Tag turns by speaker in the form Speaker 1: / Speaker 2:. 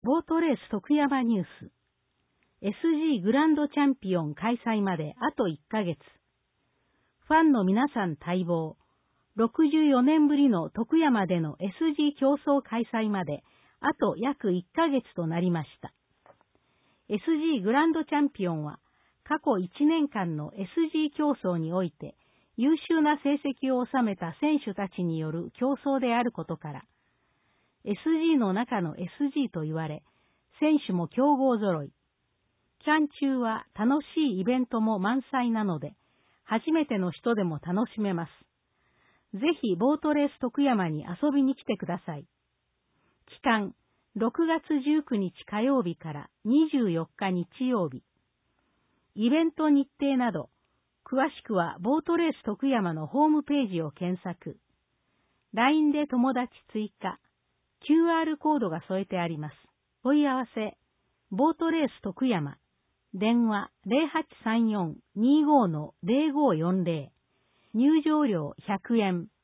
Speaker 1: ボートレース徳山ニュース。SG グランドチャンピオン開催まであと1ヶ月。ファンの皆さん待望。64年ぶりの徳山での SG 競争開催まであと約1ヶ月となりました。SG グランドチャンピオンは過去1年間の SG 競争において優秀な成績を収めた選手たちによる競争であることから、SG の中の SG と言われ、選手も強豪揃い。期間中は楽しいイベントも満載なので、初めての人でも楽しめます。ぜひボートレース徳山に遊びに来てください。期間、6月19日火曜日から24日日曜日。イベント日程など、詳しくはボートレース徳山のホームページを検索。LINE で友達追加。QR コードが添えてあります。問い合わせ、ボートレース徳山。電話 0834-25-0540。入場料100円。